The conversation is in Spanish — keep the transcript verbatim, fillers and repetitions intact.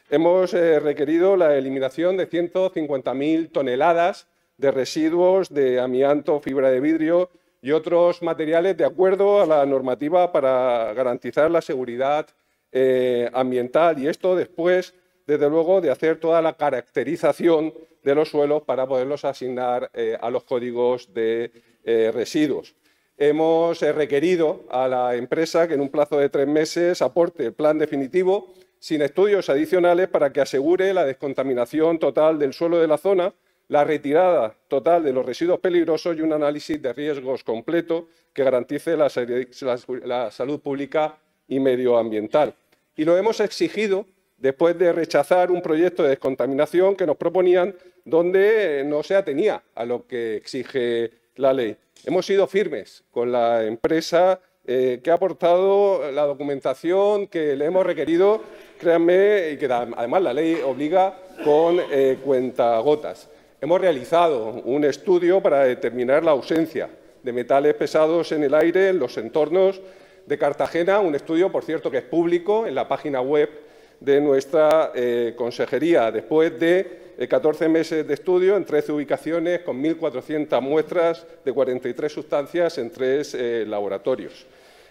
hemos eh, requerido la eliminación de ciento cincuenta mil toneladas de residuos de amianto, fibra de vidrio y otros materiales de acuerdo a la normativa para garantizar la seguridad eh, ambiental. Y esto después, desde luego, de hacer toda la caracterización de los suelos para poderlos asignar eh, a los códigos de eh, residuos. Hemos eh, requerido a la empresa que en un plazo de tres meses aporte el plan definitivo sin estudios adicionales para que asegure la descontaminación total del suelo de la zona, la retirada total de los residuos peligrosos y un análisis de riesgos completo que garantice la, la, la salud pública y medioambiental. Y lo hemos exigido después de rechazar un proyecto de descontaminación que nos proponían donde no se atenía a lo que exige la ley. Hemos sido firmes con la empresa eh, que ha aportado la documentación que le hemos requerido, créanme, y que además la ley obliga con eh, cuentagotas. Hemos realizado un estudio para determinar la ausencia de metales pesados en el aire en los entornos de Cartagena, un estudio, por cierto, que es público en la página web de nuestra eh, consejería, después de eh, catorce meses de estudio en trece ubicaciones con mil cuatrocientas muestras de cuarenta y tres sustancias en tres eh, laboratorios.